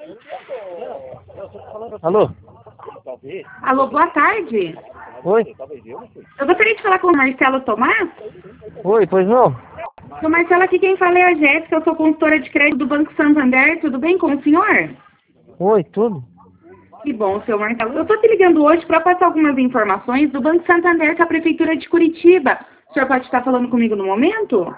Alô? Alô, boa tarde. Oi? Eu gostaria de falar com o Marcelo Tomás. Oi, pois não? Seu Marcelo, aqui quem fala é a Jéssica, eu sou consultora de crédito do Banco Santander. Tudo bem com o senhor? Oi, tudo? Que bom, seu Marcelo. Eu estou te ligando hoje para passar algumas informações do Banco Santander com a Prefeitura de Curitiba. O senhor pode estar falando comigo no momento?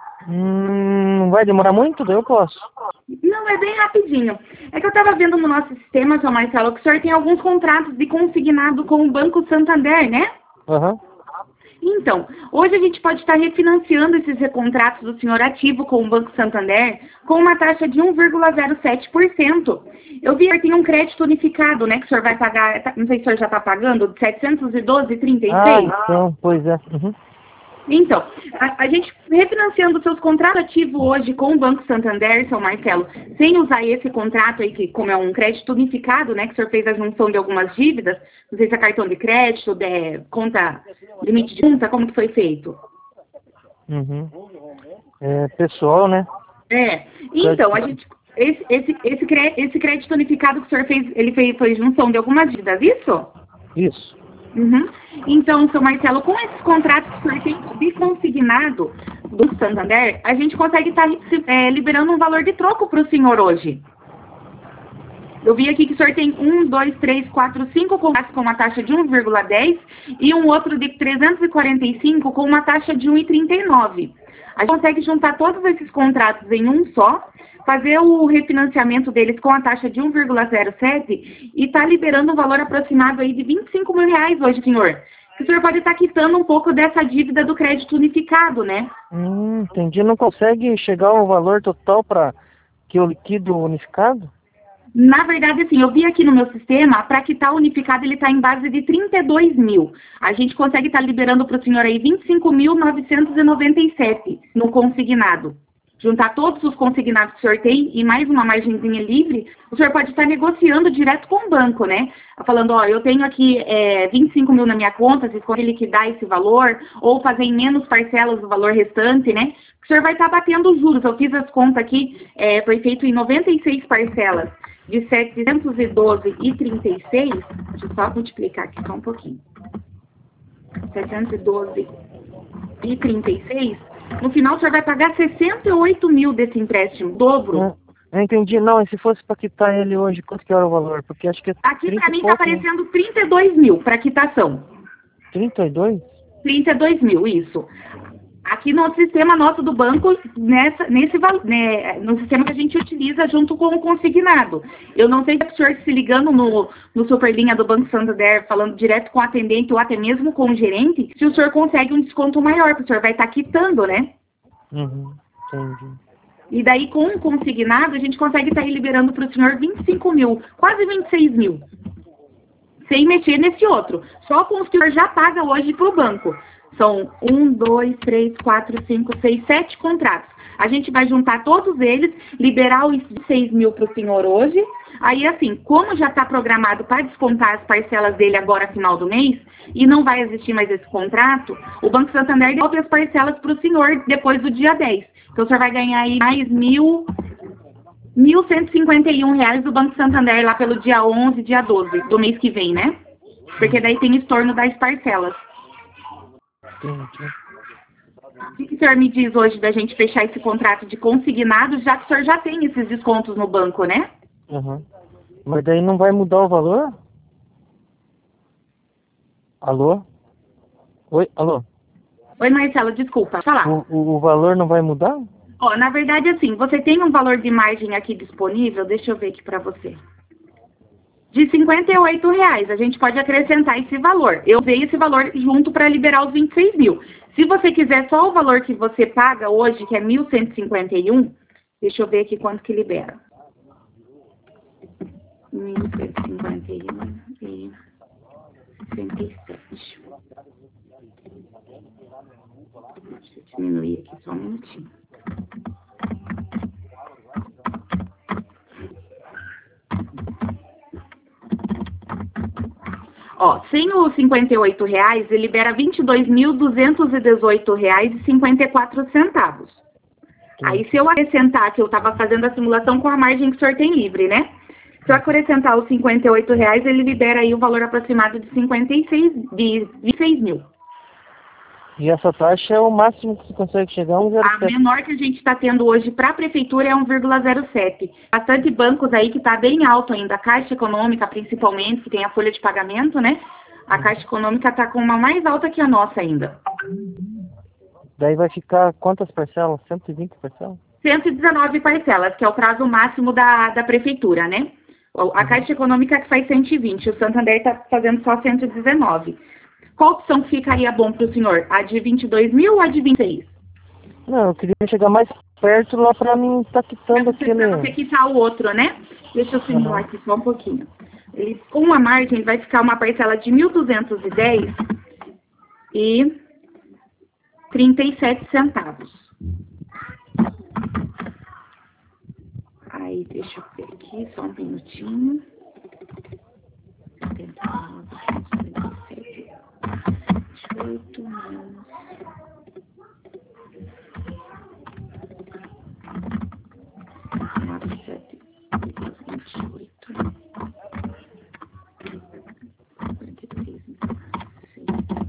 Não vai demorar muito? Daí eu posso. Não, é bem rapidinho. É que eu estava vendo no nosso sistema, seu Marcelo, que o senhor tem alguns contratos de consignado com o Banco Santander, né? Aham. Então, hoje a gente pode estar refinanciando esses contratos do senhor ativo com o Banco Santander com uma taxa de 1,07%. Eu vi que tem um crédito unificado, né, que o senhor vai pagar, não sei se o senhor já está pagando, de R$ 712,36. Ah, então, pois é. Uhum. Então, a gente refinanciando seus contratos ativos hoje com o Banco Santander, seu Marcelo, sem usar esse contrato aí, que como é um crédito unificado, né, que o senhor fez a junção de algumas dívidas, não sei se é cartão de crédito, conta, limite de conta, como que foi feito? Uhum. É pessoal, né? É, então, a gente, esse crédito unificado que o senhor fez, foi junção de algumas dívidas, isso? Isso. Uhum. Então, seu Marcelo, com esses contratos que o senhor tem de consignado do Santander, a gente consegue estar liberando um valor de troco para o senhor hoje. Eu vi aqui que o senhor tem 1, 2, 3, 4, 5 contratos com uma taxa de 1,10 e um outro de 345 com uma taxa de 1,39. A gente consegue juntar todos esses contratos em um só, fazer o refinanciamento deles com a taxa de 1,07 e tá liberando um valor aproximado aí de R$ 25 mil hoje, senhor. O senhor pode estar quitando um pouco dessa dívida do crédito unificado, né? Entendi. Não consegue chegar ao valor total para que eu liquido unificado? Na verdade, assim, eu vi aqui no meu sistema, para quitar unificado, ele está em base de 32 mil. A gente consegue estar liberando para o senhor aí 25.997 no consignado. Juntar todos os consignados que o senhor tem e mais uma margenzinha livre, o senhor pode estar negociando direto com o banco, né? Falando, ó, eu tenho aqui 25 mil na minha conta, vocês podem liquidar esse valor, ou fazer em menos parcelas o valor restante, né? O senhor vai estar batendo os juros. Eu fiz as contas aqui, foi feito em 96 parcelas de 712,36. Deixa eu só multiplicar aqui só um pouquinho. 712,36. No final, o senhor vai pagar 68 mil desse empréstimo, dobro. Eu entendi. Não, e se fosse para quitar ele hoje, quanto que era o valor? Porque acho que é aqui para mim está aparecendo 32 mil para quitação. 32? 32 mil, isso. Aqui no sistema nosso do banco, no sistema que a gente utiliza junto com o consignado. Eu não sei se o senhor se ligando no Superlinha do Banco Santander, falando direto com o atendente ou até mesmo com o gerente, se o senhor consegue um desconto maior, porque o senhor vai estar quitando, né? Uhum, entendi. E daí, com o consignado, a gente consegue estar liberando para o senhor 25 mil, quase 26 mil. Sem mexer nesse outro. Só com os que o senhor já paga hoje para o banco. São 1, 2, 3, 4, 5, 6, 7 contratos. A gente vai juntar todos eles, liberar os 6 mil para o senhor hoje. Aí, assim, como já está programado para descontar as parcelas dele agora, final do mês, e não vai existir mais esse contrato, o Banco Santander devolve as parcelas para o senhor depois do dia 10. Então, o senhor vai ganhar aí mais R$ 1.151 do Banco Santander lá pelo dia 11, dia 12 do mês que vem, né? Porque daí tem estorno das parcelas. Entendi. O que o senhor me diz hoje da gente fechar esse contrato de consignado, já que o senhor já tem esses descontos no banco, né? Uhum. Mas daí não vai mudar o valor? Alô? Oi, alô? Oi, Marcelo, desculpa, falar. O valor não vai mudar? Ó, na verdade, assim, você tem um valor de margem aqui disponível, deixa eu ver aqui para você. De R$ 58, a gente pode acrescentar esse valor. Eu usei esse valor junto para liberar os 26 mil. Se você quiser só o valor que você paga hoje, que é 1.151, deixa eu ver aqui quanto que libera. 1.151 e 67. Deixa eu diminuir aqui só um minutinho. Ó, sem os R$ 58, ele libera R$ 22.218,54. Aí, se eu acrescentar que eu estava fazendo a simulação com a margem que o senhor tem livre, né? Se eu acrescentar os R$ 58, ele libera aí o valor aproximado de 26 mil. E essa taxa é o máximo que você consegue chegar a A 1,07. menor que a gente está tendo hoje para a prefeitura é 1,07. Bastante bancos aí que está bem alto ainda. A Caixa Econômica, principalmente, que tem a folha de pagamento, né? A Caixa Econômica está com uma mais alta que a nossa ainda. Daí vai ficar quantas parcelas? 120 parcelas? 119 parcelas, que é o prazo máximo da prefeitura, né? A Caixa Econômica que faz 120, o Santander está fazendo só 119. Qual opção ficaria bom para o senhor? A de 22 mil ou a de 26? Não, eu queria chegar mais perto lá pra mim estar quitando Pra você aquele... quitar o outro, né? Deixa eu simular aqui só um pouquinho. Ele, com a margem, vai ficar uma parcela de 1.210 e 37 centavos. Aí, deixa eu ver aqui, só um minutinho. 79, 27, 28, menos... 97, 28, 43, 6.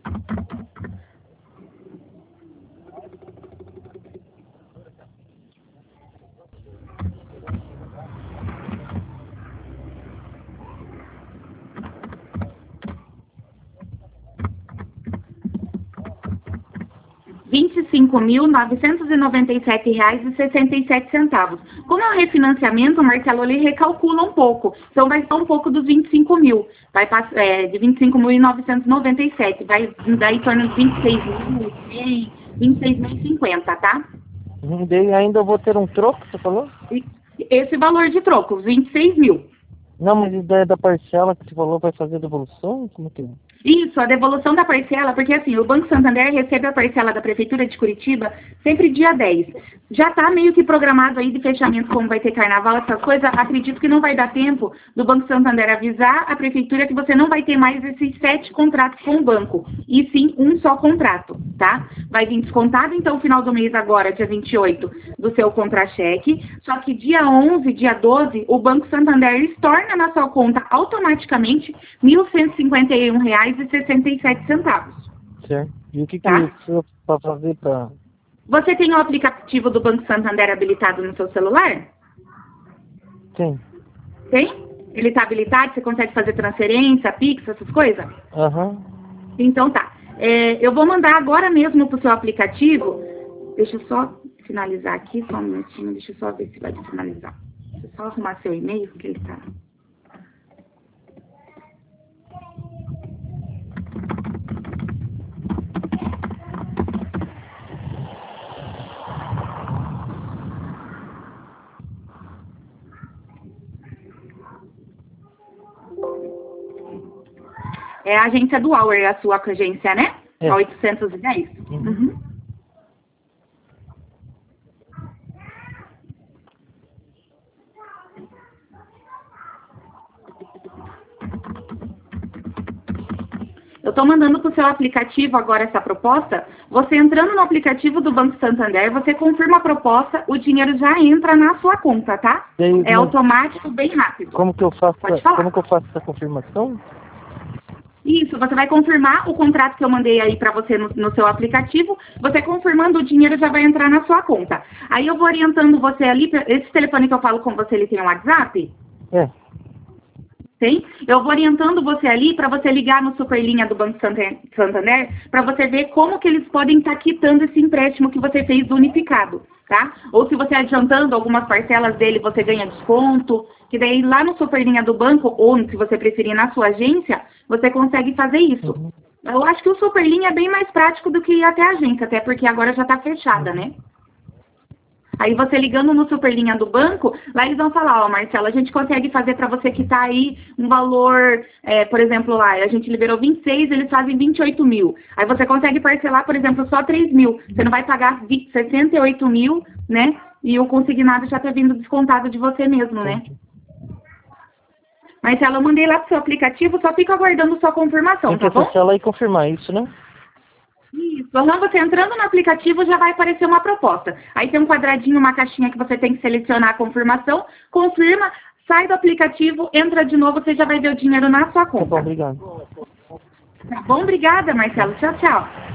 R$ 25.997,67. Como é um refinanciamento, Marcelo, ele recalcula um pouco. Então, vai estar um pouco dos 25 mil. Vai de 25.997. Vai dar em torno de 26.100, 26.050, tá? Daí ainda eu vou ter um troco, você falou? E esse valor de troco, 26 mil. Não, mas ideia da parcela que você falou vai fazer devolução? Como que é? Isso, a devolução da parcela, porque assim, o Banco Santander recebe a parcela da Prefeitura de Curitiba sempre dia 10. Já está meio que programado aí de fechamento, como vai ter carnaval, essas coisas. Acredito que não vai dar tempo do Banco Santander avisar a Prefeitura que você não vai ter mais esses 7 contratos com o banco, e sim um só contrato, tá? Vai vir descontado, então, no final do mês agora, dia 28, do seu contra-cheque, só que dia 11, dia 12, o Banco Santander estorna na sua conta automaticamente R$ 1.151,67. Certo. E o que Tá. que precisa para fazer para... Você tem o aplicativo do Banco Santander habilitado no seu celular? Sim. Tem? Ele está habilitado? Você consegue fazer transferência, Pix, essas coisas? Aham. Então tá. Eu vou mandar agora mesmo pro seu aplicativo. Deixa eu só finalizar aqui, só um minutinho. Deixa eu só ver se vai finalizar. Deixa eu só arrumar seu e-mail, que ele tá... É a agência do Auer, a sua agência, né? É. A 810? Uhum. Eu estou mandando para o seu aplicativo agora essa proposta. Você entrando no aplicativo do Banco Santander, você confirma a proposta, o dinheiro já entra na sua conta, tá? Daí, É automático, bem rápido. Como que eu faço? Pode falar. Como que eu faço essa confirmação? Isso, você vai confirmar o contrato que eu mandei aí para você no seu aplicativo. Você confirmando, o dinheiro já vai entrar na sua conta. Aí eu vou orientando você ali, esse telefone que eu falo com você, ele tem um WhatsApp? É. Tem? Eu vou orientando você ali para você ligar no Superlinha do Banco Santander para você ver como que eles podem estar quitando esse empréstimo que você fez do unificado, tá? Ou se você adiantando algumas parcelas dele, você ganha desconto, que daí lá no Superlinha do banco, ou se você preferir na sua agência, você consegue fazer isso. Uhum. Eu acho que o Superlinha é bem mais prático do que ir até a agência, até porque agora já está fechada, né? Aí você ligando no Superlinha do banco, lá eles vão falar, ó, Marcelo, a gente consegue fazer para você quitar aí um valor, por exemplo, lá, a gente liberou 26, eles fazem 28 mil. Aí você consegue parcelar, por exemplo, só 3 mil. Você não vai pagar 68 mil, né? E o consignado já tá vindo descontado de você mesmo, né? Marcelo, eu mandei lá pro seu aplicativo, só fica aguardando sua confirmação, Tem que tá bom? acessar lá e confirmar isso, né? Isso. Você entrando no aplicativo já vai aparecer uma proposta. Aí tem um quadradinho, uma caixinha que você tem que selecionar a confirmação. Confirma. sai do aplicativo, entra de novo, você já vai ver o dinheiro na sua Tá bom, conta. obrigado. Tá bom? Obrigada, Marcelo. Tchau, tchau.